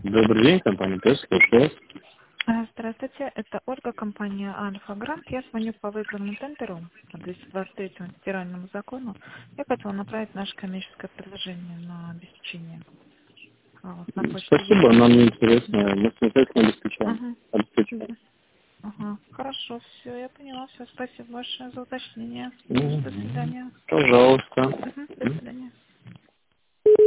Добрый день, компания ТЭС, слушаю. Здравствуйте, это Ольга, компания Альфа-Грант. Я звоню по выигранному тендеру по 223 федеральному закону. Я хотела направить наше коммерческое предложение на обеспечение. На почту Спасибо, есть? нам не интересно. Мы самостоятельно обеспечаем. Ага. Обеспечиваем. Ага. Хорошо, все, я поняла. Все, спасибо большое за уточнение. До Мгм. свидания. Пожалуйста. До свидания.